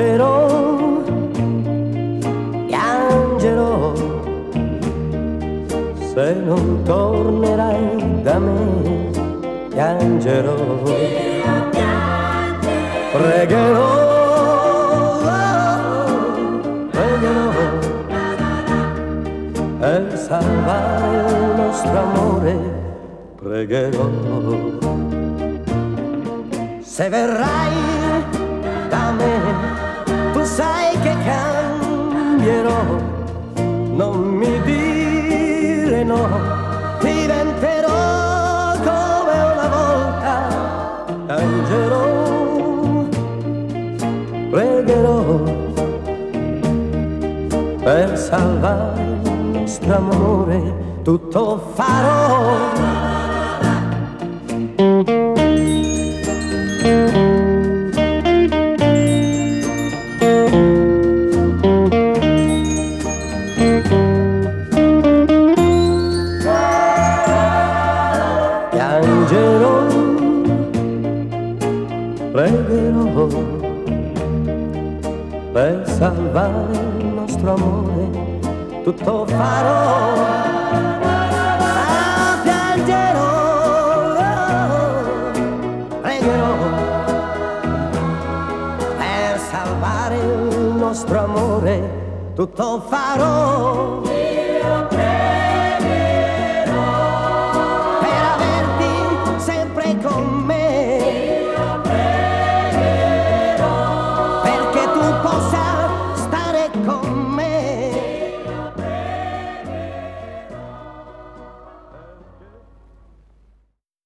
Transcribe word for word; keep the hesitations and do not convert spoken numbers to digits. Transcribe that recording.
piangerò, piangerò, se non tornerai da me, piangerò, pregherò, pregherò per salvare il nostro amore, pregherò. Se verrai da me, tu sai che cambierò, non mi dire no, diventerò come una volta, piangerò, pregherò per salvare il nostro amore, tutto farò. Piangerò, pregherò per salvare il nostro amore, tutto farò. Ah, piangerò, pregherò per salvare il nostro amore, tutto farò. Io pregherò.